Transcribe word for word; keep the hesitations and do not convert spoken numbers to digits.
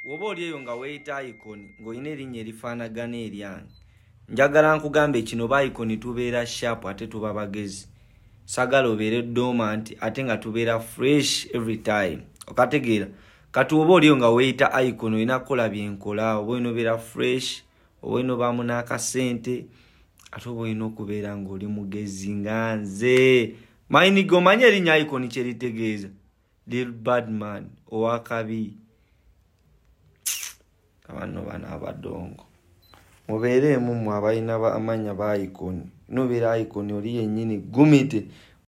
woba oliyo nga weeyita icon ng'olina erinnya erifaanagana eryange njagala nkugambe kino ba icon tubeera sharp ate tuba bagezi sagala obeere dormant ate nga tubeera fresh every time okategeera kati oba oliyo nga weeyita icon olina kukola byenkola oba olina obeera fresh oba olina obaamu n'akasente ate oba olina okubeera ng'oli mugezi nga nze mayinigo omanye erinnya icon kye litegeeza little bad man owakabi abano bana abadongo mubeereemu mmwe abalina amanya ba icon nobeera icon oli yennyini gumite